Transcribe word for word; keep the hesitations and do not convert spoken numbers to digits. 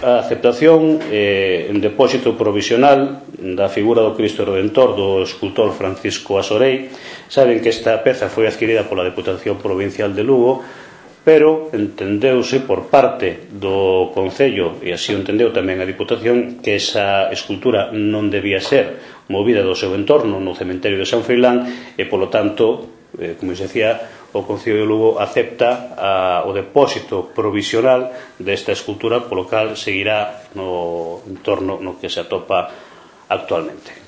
a aceptación eh, en depósito provisional da figura do Cristo Redentor do escultor Francisco Asorei. Saben que esta peza foi adquirida pola Deputación Provincial de Lugo, pero entendeuse por parte do Concello, e así o entendeu tamén a Diputación, que esa escultura non debía ser movida do seu entorno no cementerio de San Froilán e, polo tanto, eh, como se decía, o Concello de Lugo acepta a, o depósito provisional desta escultura, polo cal seguirá no entorno no que se atopa actualmente.